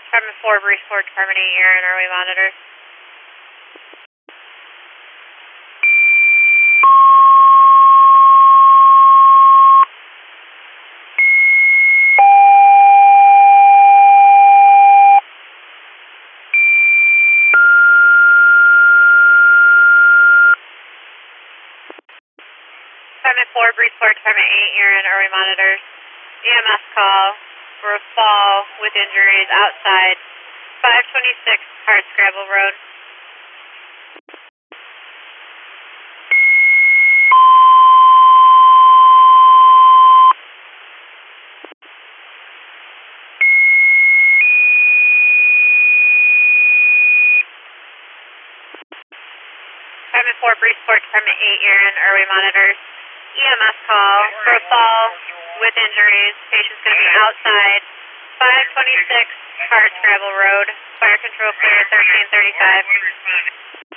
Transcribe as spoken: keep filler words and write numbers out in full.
Department four, Brief four, Department eight, Aaron, are we monitor? Department four, Brief four, Department eight, Aaron, are we monitor? E M S call for a fall with injuries outside five twenty-six Hardscrabble Road. Department four, Brief four, Department eight, Aaron, are we monitor? E M S call for a fall with injuries. Patient's going to be outside five twenty-six Hardscrabble Road. Fire control clear thirteen thirty-five.